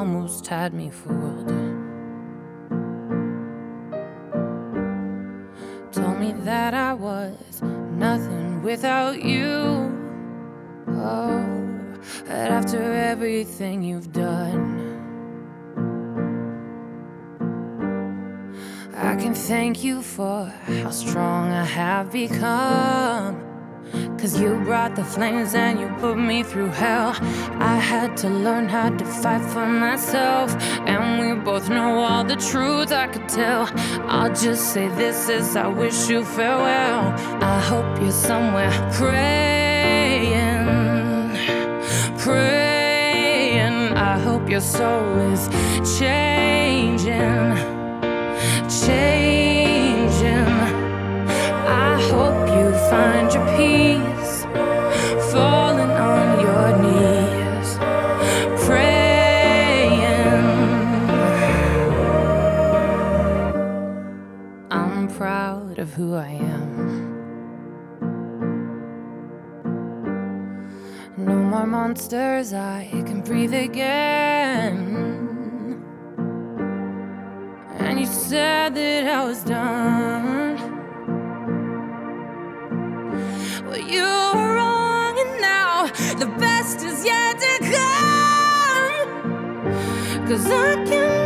almost had me fooled. Told me that I was nothing without you. Oh, but after everything you've done, I can thank you for how strong I have become. 'Cause you brought the flames and you put me through hell. I had to learn how to fight for myself, and we both know all the truth I could tell. I'll just say this as I wish you farewell. I hope you're somewhere praying, praying. I hope your soul is changing, changing. I hope you find your peace, falling on your knees, praying. I'm proud of who I am. No more monsters, I can breathe again. And you said that I was done. Well, you were wrong, and now the best is yet to come. 'Cause I can